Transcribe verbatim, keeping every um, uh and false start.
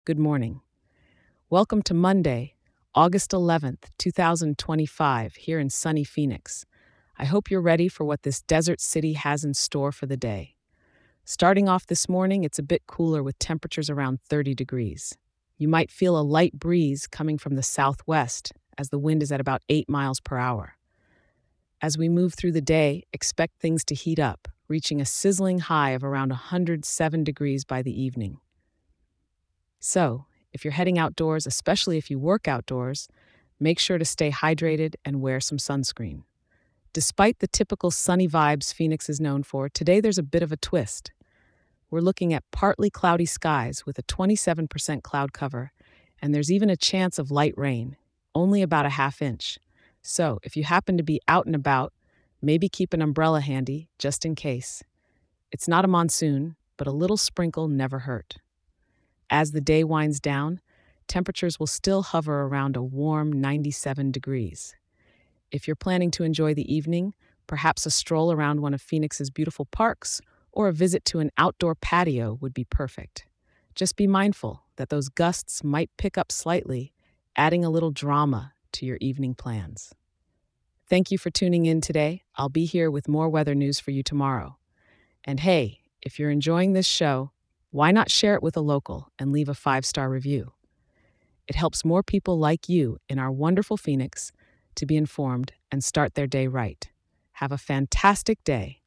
Good morning. Welcome to Monday, August eleventh, two thousand twenty-five, here in sunny Phoenix. I hope you're ready for what this desert city has in store for the day. Starting off this morning, it's a bit cooler with temperatures around thirty degrees. You might feel a light breeze coming from the southwest as the wind is at about eight miles per hour. As we move through the day, expect things to heat up, reaching a sizzling high of around one hundred seven degrees by the evening. So, if you're heading outdoors, especially if you work outdoors, make sure to stay hydrated and wear some sunscreen. Despite the typical sunny vibes Phoenix is known for, today there's a bit of a twist. We're looking at partly cloudy skies with a twenty-seven percent cloud cover, and there's even a chance of light rain, only about a half inch. So, if you happen to be out and about, maybe keep an umbrella handy just in case. It's not a monsoon, but a little sprinkle never hurt. As the day winds down, temperatures will still hover around a warm ninety-seven degrees. If you're planning to enjoy the evening, perhaps a stroll around one of Phoenix's beautiful parks or a visit to an outdoor patio would be perfect. Just be mindful that those gusts might pick up slightly, adding a little drama to your evening plans. Thank you for tuning in today. I'll be here with more weather news for you tomorrow. And hey, if you're enjoying this show, why not share it with a local and leave a five star review? It helps more people like you in our wonderful Phoenix to be informed and start their day right. Have a fantastic day.